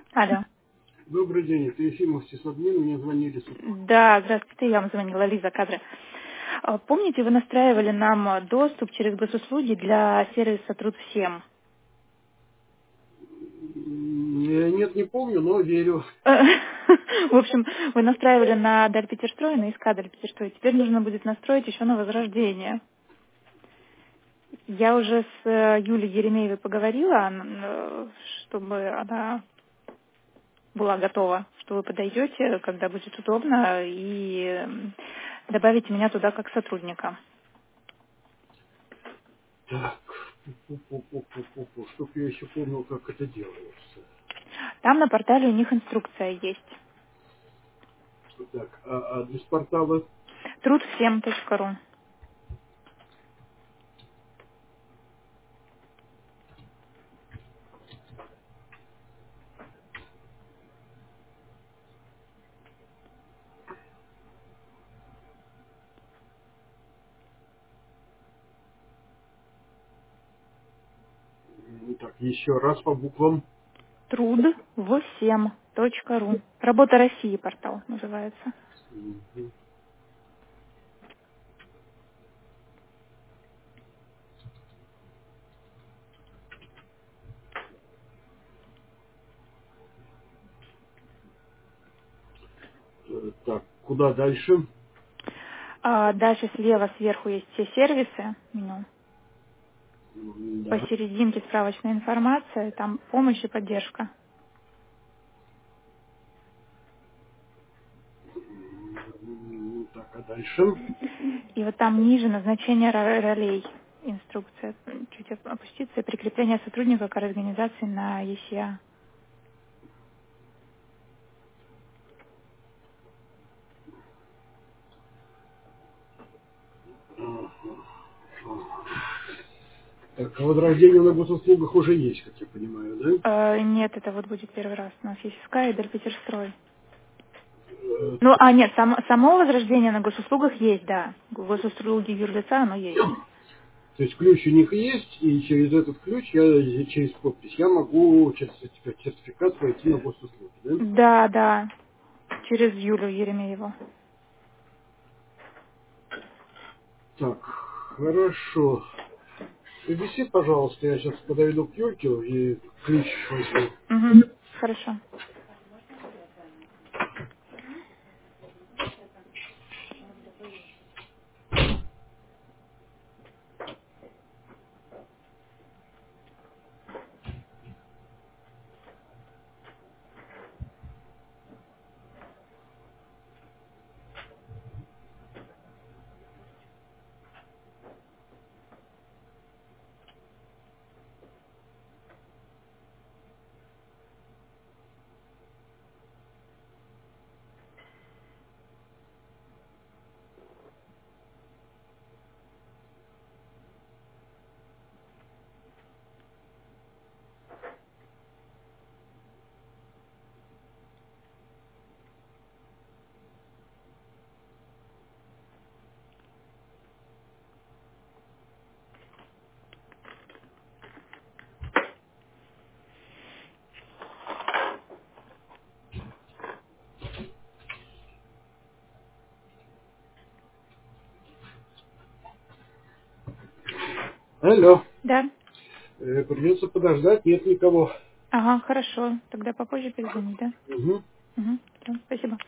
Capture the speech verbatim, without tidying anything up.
Алло. Добрый день, это Ефимов сисадмин, мне звонили с утра. Да, здравствуйте, я вам звонила, Лиза Кадры. А, Помните, вы настраивали нам а, доступ через госуслуги для сервиса Труд всем? М, э, Нет, не помню, но верю. Э, В общем, вы настраивали на Даль Петерстрой, на ИСК Даль Петерстрой. Теперь нужно будет настроить еще на Возрождение. Я уже с э, Юлей Еремеевой поговорила, н- э, чтобы она была готова, что вы подойдете, когда будет удобно, и м, добавите меня туда как сотрудника. Так, чтоб я еще помнил, как это делается. Там на портале у них инструкция есть. Так, а адрес портала? труд всем точка ру. М, Так, еще раз по буквам. труд всем точка ру. Работа России портал называется. Мгм. Э, Так, куда дальше? А дальше слева сверху есть все сервисы, меню. М, Да. Посерединке справочная информация, там помощь и поддержка. М, Так, а дальше? И вот там ниже назначение ро- ролей. Инструкция. Чуть оп- опуститься. Прикрепление сотрудника к организации на и си а. Так, а возрождение на госуслугах уже есть, как я понимаю, да? Э, нет, это вот будет первый раз. У нас есть Sky и Даль Петерстрой. Э, Ну, а нет, само, само возрождение на госуслугах есть, да. Госуслуги юрлица, оно есть. То есть ключ у них есть, и через этот ключ, я через подпись, я могу через сертификат, сертификат войти на госуслуги, да? Да, да, через Юлю Еремееву. Так, хорошо. Виси, пожалуйста, я сейчас подойду к Юльке и ключ возьму. Угу, хорошо. Алло. Да? Э, придется подождать, нет никого. Ага, хорошо. Тогда попозже перезвонить, да? Угу. Угу, спасибо.